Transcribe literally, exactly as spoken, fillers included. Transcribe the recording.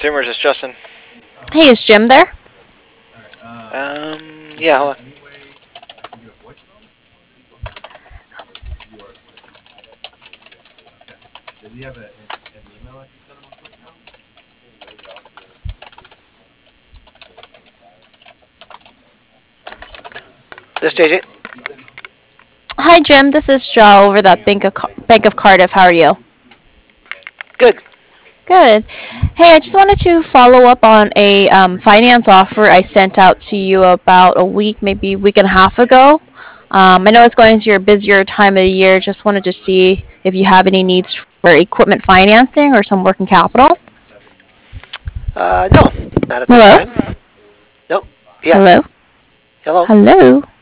Consumers, it's Justin. Hey, is Jim there? Um, yeah, hold on. This J J. Hi, Jim. This is Joe over at Bank of Car- Bank of Cardiff. How are you? Good. Good. Hey, I just wanted to follow up on a um, finance offer I sent out to you about a week, maybe a week and a half ago. Um, I know it's going into your busier time of the year. Just wanted to see if you have any needs for equipment financing or some working capital. Uh, no, not at this Hello? time. Nope. Yeah. Hello? Hello. Hello?